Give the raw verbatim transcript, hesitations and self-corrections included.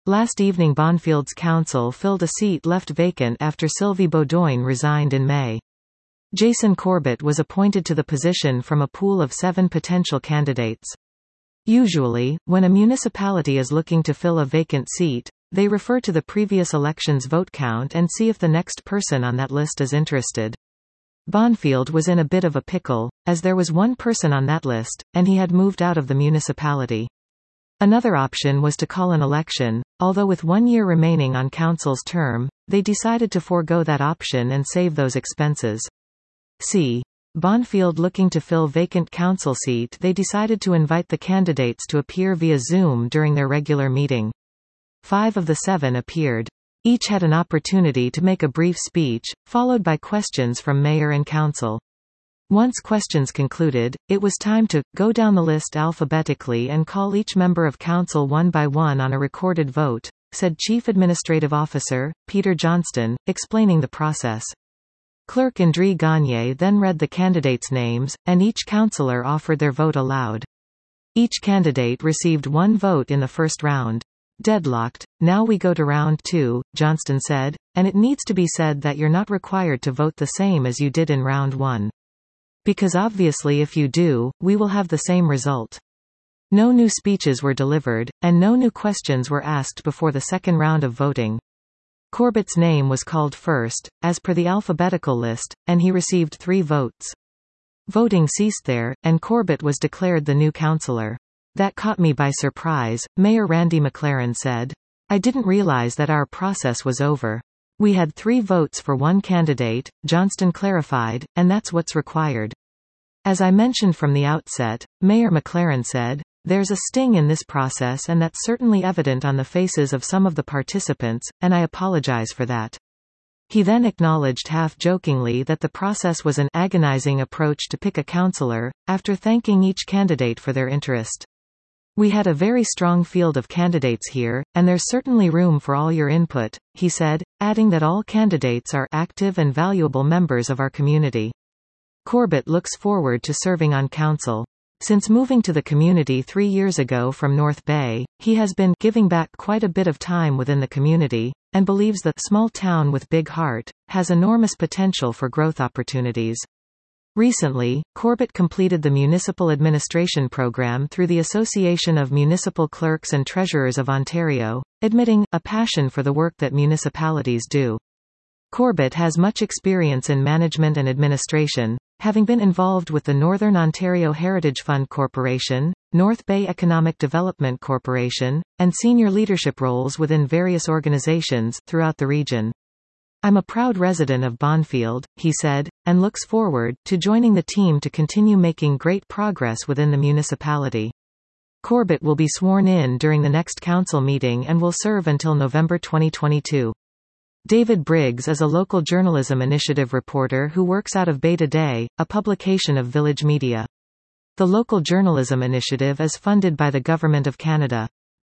Last evening Bonfield's council filled a seat left vacant after Sylvie Beaudoin resigned in May. Jason Corbett was appointed to the position from a pool of seven potential candidates. Usually, when a municipality is looking to fill a vacant seat, they refer to the previous election's vote count and see if the next person on that list is interested. Bonfield was in a bit of a pickle, as there was one person on that list, and he had moved out of the municipality. Another option was to call an election, although with one year remaining on council's term, they decided to forego that option and save those expenses. C. Bonfield looking to fill vacant council seat. They decided to invite the candidates to appear via Zoom during their regular meeting. Five of the seven appeared. Each had an opportunity to make a brief speech, followed by questions from mayor and council. Once questions concluded, it was time to go down the list alphabetically and call each member of council one by one on a recorded vote, said Chief Administrative Officer, Peter Johnston, explaining the process. Clerk André Gagne then read the candidates' names, and each councillor offered their vote aloud. Each candidate received one vote in the first round. Deadlocked, now we go to round two, Johnston said, and it needs to be said that you're not required to vote the same as you did in round one. Because obviously if you do, we will have the same result. No new speeches were delivered, and no new questions were asked before the second round of voting. Corbett's name was called first, as per the alphabetical list, and he received three votes. Voting ceased there, and Corbett was declared the new councillor. That caught me by surprise, Mayor Randy McLaren said. I didn't realize that our process was over. We had three votes for one candidate, Johnston clarified, and that's what's required. As I mentioned from the outset, Mayor McLaren said, there's a sting in this process and that's certainly evident on the faces of some of the participants, and I apologize for that. He then acknowledged half-jokingly that the process was an agonizing approach to pick a councillor, after thanking each candidate for their interest. We had a very strong field of candidates here, and there's certainly room for all your input, he said, adding that all candidates are active and valuable members of our community. Corbett looks forward to serving on council. Since moving to the community three years ago from North Bay, he has been giving back quite a bit of time within the community, and believes the small town with big heart has enormous potential for growth opportunities. Recently, Corbett completed the Municipal Administration Program through the Association of Municipal Clerks and Treasurers of Ontario, admitting a passion for the work that municipalities do. Corbett has much experience in management and administration, having been involved with the Northern Ontario Heritage Fund Corporation, North Bay Economic Development Corporation, and senior leadership roles within various organizations throughout the region. I'm a proud resident of Bonfield, he said, and looks forward to joining the team to continue making great progress within the municipality. Corbett will be sworn in during the next council meeting and will serve until November twenty twenty-two. David Briggs is a local journalism initiative reporter who works out of Beta Day, a publication of Village Media. The local journalism initiative is funded by the Government of Canada.